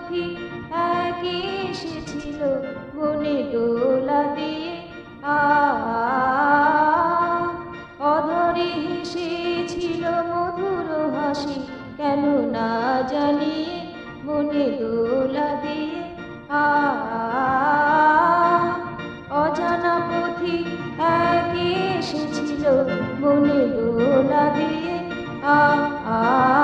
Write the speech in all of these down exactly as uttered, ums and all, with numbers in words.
পথিক এক এসেছিল মনে দোলা দিয়ে। আ অধরে হেসেছিল মধুর হাসি, কেন না জানিয়ে মনে দোলা দিয়ে। আ অজানা পথিক এক এসেছিল মনে দোলা দিয়ে। আ আ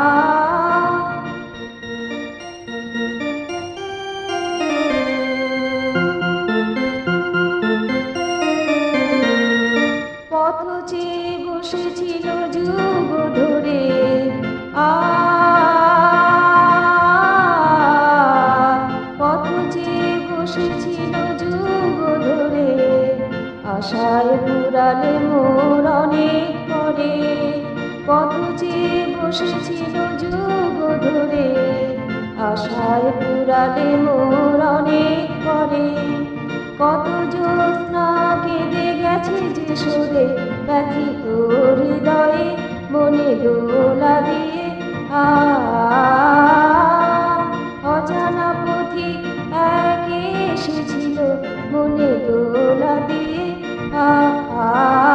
পথ চেয়ে বসেছিল যুগ ধরে। আ পথ চেয়ে বসেছিল যুগ ধরে, আশায় পুরালে মোর অনেক পরে। পথ চেয়ে বসেছিল যুগ ধরে, আশায় পুরালে মোর অনেক পরে। কত জ্যোৎস্না কেঁদে গেছে যে সুরে, ব্যথিত হৃদয়ে মনে দোলা দিয়ে। আ অজানা পথিক এক এসেছিল মনে দোলা দিয়ে। আ আ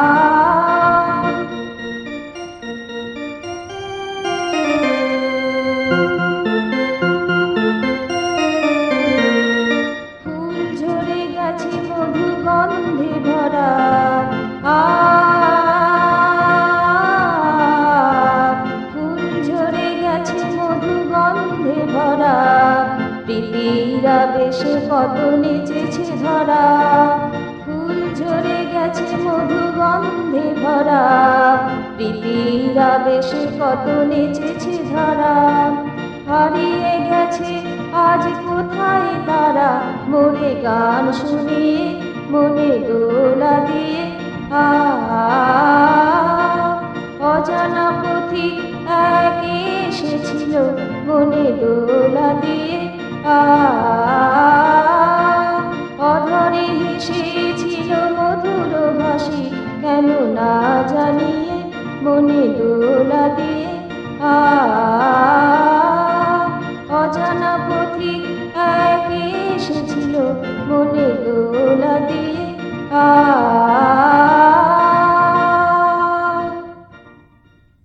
ফুল ঝরে গেছে মধু গন্ধে ভরা। আ ফুল ঝরে গেছে মধু গন্ধে ভরা, প্রীতির আবেশে কত নেচেছে ধরা। ফুল ঝরে গেছে মধু গন্ধে ভরা, প্রীতির আবেশে কত নেচেছে ধরা। হারিয়ে গেছে আজ কোথায় তারা, মোরে গান শুনিয়ে মনে দোলা দিয়ে। আ অজানা পথিক এক